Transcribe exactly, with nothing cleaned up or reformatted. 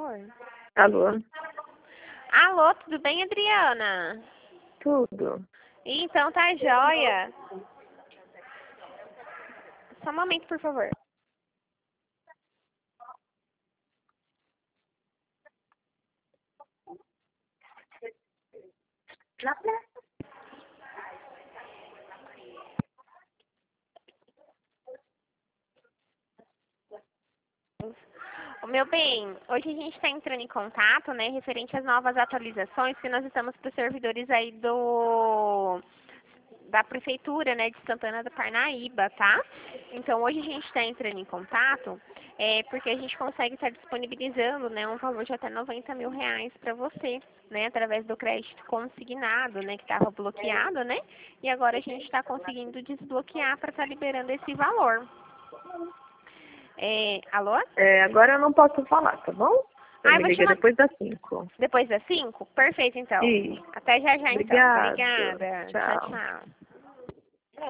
amor? Alô? Alô, tudo bem, Adriana? Tudo. Então tá joia. Só um momento, por favor. O meu bem, hoje a gente está entrando em contato, né, referente às novas atualizações que nós estamos para os servidores aí do da prefeitura, né, de Santana do Parnaíba, tá? Então hoje a gente está entrando em contato, é, porque a gente consegue estar disponibilizando, né, um valor de até noventa mil reais para você, né, através do crédito consignado, né, que estava bloqueado, né? E agora a gente está conseguindo desbloquear para estar liberando esse valor. É, alô? É, agora eu não posso falar, tá bom? Você Ah, eu me vou te liga mandar. depois das cinco. Depois das cinco? Perfeito, então. E Até já já, então. obrigado. Obrigada. Tchau, Tchau. tchau.